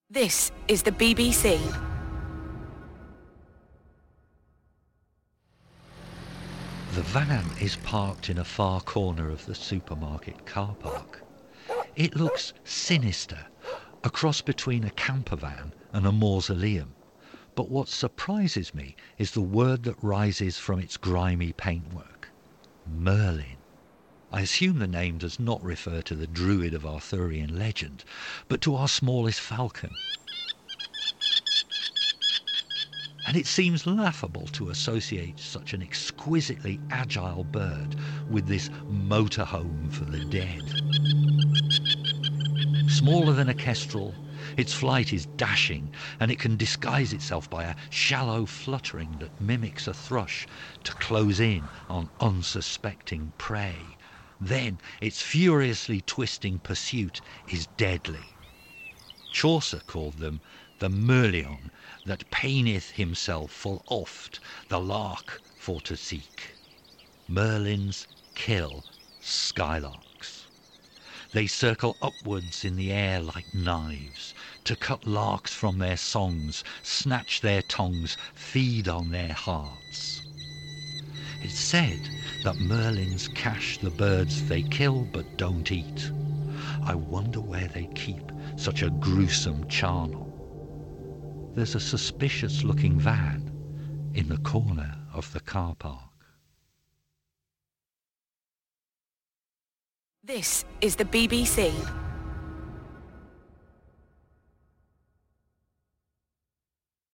This is the BBC. The van is parked in a far corner of the supermarket car park. It looks sinister, a cross between a camper van and a mausoleum. But what surprises me is the word that rises from its grimy paintwork. Merlin. I assume the name does not refer to the druid of Arthurian legend, but to our smallest falcon. And it seems laughable to associate such an exquisitely agile bird with this motorhome for the dead. Smaller than a kestrel, its flight is dashing, and it can disguise itself by a shallow fluttering that mimics a thrush to close in on unsuspecting prey. Then its furiously twisting pursuit is deadly. Chaucer called them the Merlion that paineth himself full oft the lark for to seek. Merlins kill skylarks. They circle upwards in the air like knives, to cut larks from their songs, snatch their tongues, feed on their hearts. It's said that Merlins cache the birds they kill but don't eat. I wonder where they keep such a gruesome charnel. There's a suspicious-looking van in the corner of the car park. This is the BBC.